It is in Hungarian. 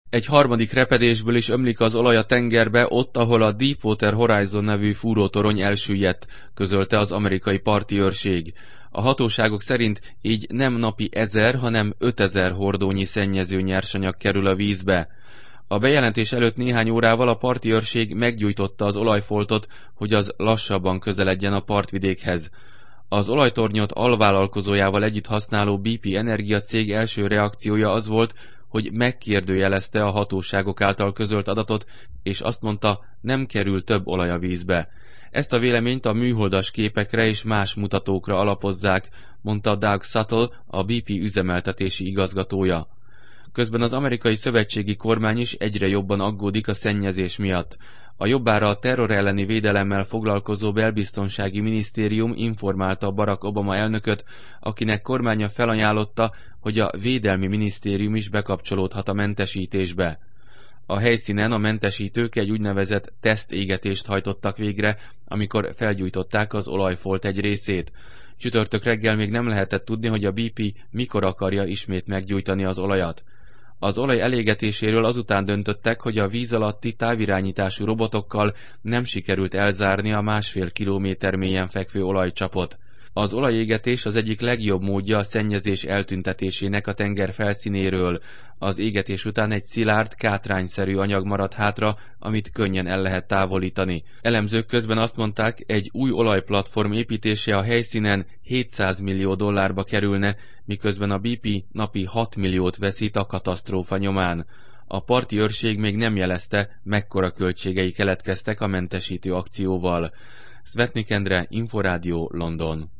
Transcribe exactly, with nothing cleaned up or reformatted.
Egy harmadik repedésből is ömlik az olaj a tengerbe, ott, ahol a Deepwater Horizon nevű fúrótorony elsüllyedt, közölte az amerikai parti őrség. A hatóságok szerint így nem napi ezer, hanem ötezer hordónyi szennyező nyersanyag kerül a vízbe. A bejelentés előtt néhány órával a parti őrség meggyújtotta az olajfoltot, hogy az lassabban közeledjen a partvidékhez. Az olajtornyot alvállalkozójával együtt használó bé pé Energia cég első reakciója az volt, hogy megkérdőjelezte a hatóságok által közölt adatot, és azt mondta, nem kerül több olaj a vízbe. Ezt a véleményt a műholdas képekre és más mutatókra alapozzák, mondta Doug Suttle, a bé pé üzemeltetési igazgatója. Közben az amerikai szövetségi kormány is egyre jobban aggódik a szennyezés miatt. A jobbára a terror elleni védelemmel foglalkozó belbiztonsági minisztérium informálta Barack Obama elnököt, akinek kormánya felajánlotta, hogy a védelmi minisztérium is bekapcsolódhat a mentesítésbe. A helyszínen a mentesítők egy úgynevezett tesztégetést hajtottak végre, amikor felgyújtották az olajfolt egy részét. Csütörtök reggel még nem lehetett tudni, hogy a bé pé mikor akarja ismét meggyújtani az olajat. Az olaj elégetéséről azután döntöttek, hogy a víz alatti távirányítású robotokkal nem sikerült elzárni a másfél kilométer mélyen fekvő olajcsapot. Az olajégetés az egyik legjobb módja a szennyezés eltüntetésének a tenger felszínéről. Az égetés után egy szilárd, kátrányszerű anyag marad hátra, amit könnyen el lehet távolítani. Elemzők közben azt mondták, egy új olajplatform építése a helyszínen hétszáz millió dollárba kerülne, miközben a bé pé napi hat milliót veszít a katasztrófa nyomán. A parti őrség még nem jelezte, mekkora költségei keletkeztek a mentesítő akcióval. Svetnik Endre, Inforádió, London.